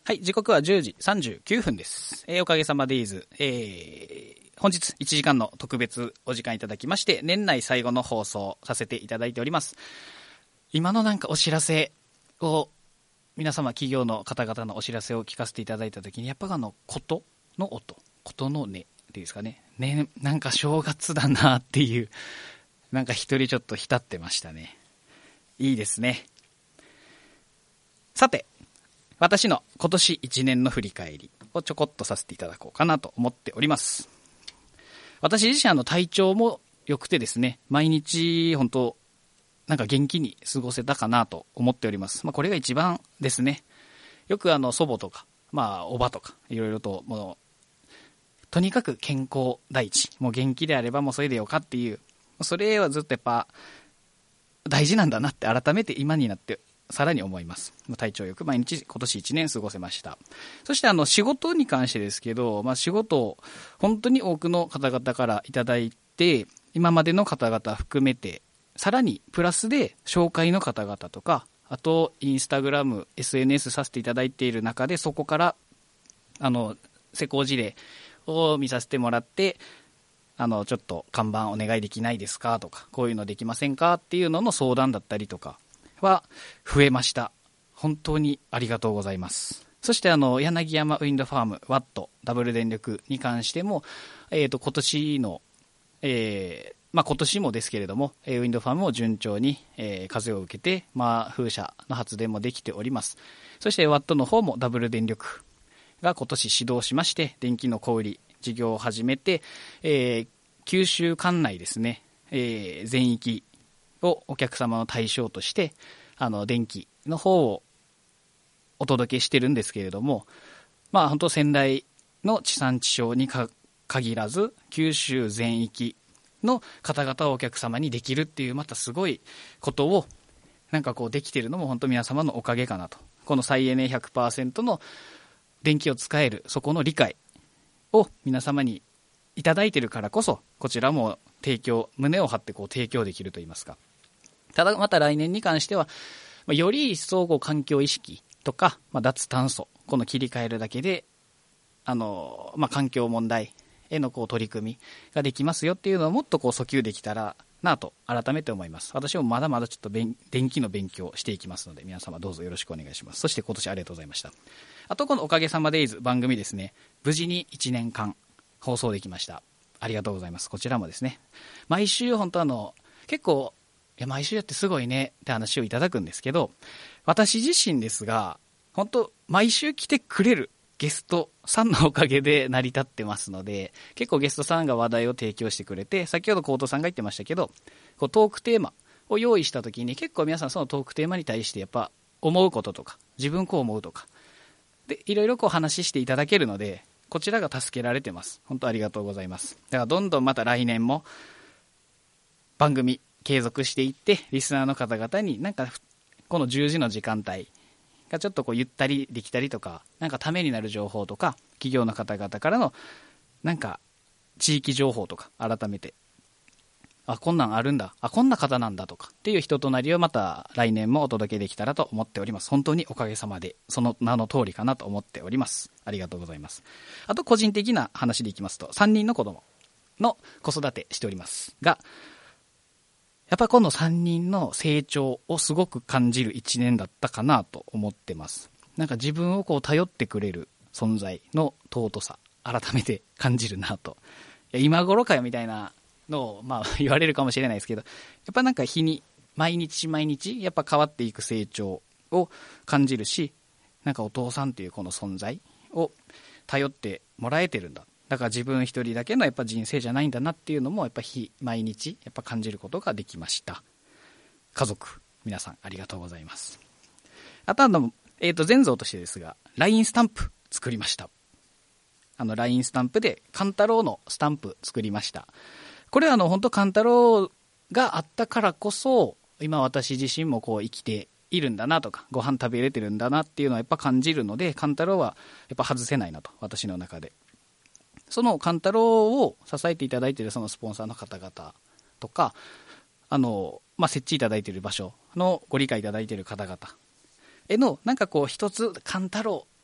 はい、時刻は10時39分です。おかげさまデイズ、本日1時間の特別お時間いただきまして、年内最後の放送させていただいております。今のなんかお知らせを、皆様企業の方々のお知らせを聞かせていただいたときに、やっぱことの音、ことの音っていうんですかね。ね、なんか正月だなっていう、なんか一人ちょっと浸ってましたね。いいですね。さて、私の今年1年の振り返りをちょこっとさせていただこうかなと思っております。私自身体調も良くてですね、毎日本当なんか元気に過ごせたかなと思っております。これが一番ですね。よく祖母とか、おばとかいろいろともうとにかく健康第一、もう元気であればもうそれでよかっていう、それはずっとやっぱ大事なんだなって改めて今になってさらに思います。体調よく毎日今年1年過ごせました。そして仕事に関してですけど、仕事を本当に多くの方々からいただいて、今までの方々含めてさらにプラスで紹介の方々とか、あとインスタグラム SNS させていただいている中で、そこから施工事例を見させてもらって、ちょっと看板お願いできないですかとか、こういうのできませんかっていうのの相談だったりとかは増えました。本当にありがとうございます。そして柳山ウィンドファームワットダブル電力に関しても、今年の、今年もですけれども、ウィンドファームを順調に、風を受けて、風車の発電もできております。そしてワットの方もダブル電力が今年始動しまして、電気の小売り事業を始めて、九州管内ですね、全域をお客様の対象として電気の方をお届けしてるんですけれども、本当仙台の地産地消に限らず九州全域の方々をお客様にできるっていうまたすごいことをなんかこうできてるのも本当皆様のおかげかなと。この再エネ 100% の電気を使えるそこの理解を皆様にいただいているからこそ、こちらも胸を張って提供できるといいますか。ただまた来年に関しては、より一層環境意識とか、脱炭素、この切り替えるだけで、環境問題への取り組みができますよっていうのをもっと訴求できたらなと改めて思います。私もまだまだちょっと電気の勉強をしていきますので、皆様どうぞよろしくお願いします。そして今年ありがとうございました。あとこのおかげさまデイズ番組ですね、無事に1年間放送できました。ありがとうございます。こちらもですね、毎週本当結構毎週やってすごいねって話をいただくんですけど、私自身ですが本当毎週来てくれるゲストさんのおかげで成り立ってますので、結構ゲストさんが話題を提供してくれて、先ほどコートさんが言ってましたけど、トークテーマを用意した時に結構皆さんそのトークテーマに対してやっぱ思うこととか、自分こう思うとかでいろいろ話していただけるので、こちらが助けられてます。本当ありがとうございます。だからどんどんまた来年も番組継続していって、リスナーの方々になんかこの10時の時間帯がちょっとゆったりできたりとか、なんかためになる情報とか、企業の方々からのなんか地域情報とか改めて、こんなんあるんだ、こんな方なんだとかっていう人となりをまた来年もお届けできたらと思っております。本当におかげさまでその名の通りかなと思っております。ありがとうございます。あと個人的な話でいきますと、3人の子供の子育てしておりますが、やっぱこの3人の成長をすごく感じる1年だったかなと思ってます。なんか自分を頼ってくれる存在の尊さ、改めて感じるなと。今頃かよみたいなのを言われるかもしれないですけど、やっぱなんか毎日毎日やっぱ変わっていく成長を感じるし、なんかお父さんっていうこの存在を頼ってもらえてるんだ。だから自分一人だけのやっぱ人生じゃないんだなっていうのもやっぱ毎日やっぱ感じることができました。家族皆さんありがとうございます。あと前蔵としてですが LINE スタンプ作りました。LINE スタンプでカンタロウのスタンプ作りました。これは本当カンタロウがあったからこそ今私自身も生きているんだなとか、ご飯食べれてるんだなっていうのはやっぱ感じるので、カンタロウはやっぱ外せないなと、私の中で。そのカンタロウを支えていただいているそのスポンサーの方々とか、設置いただいている場所のご理解いただいている方々へのなんか一つカンタロ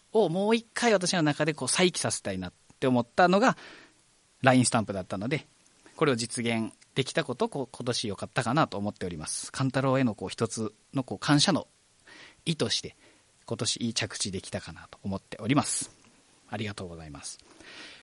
をもう一回私の中でこう再起させたいなって思ったのが LINE スタンプだったので、これを実現できたことを今年良かったかなと思っております。勘太郎へのこう一つのこう感謝の意として今年いい着地できたかなと思っております。ありがとうございます。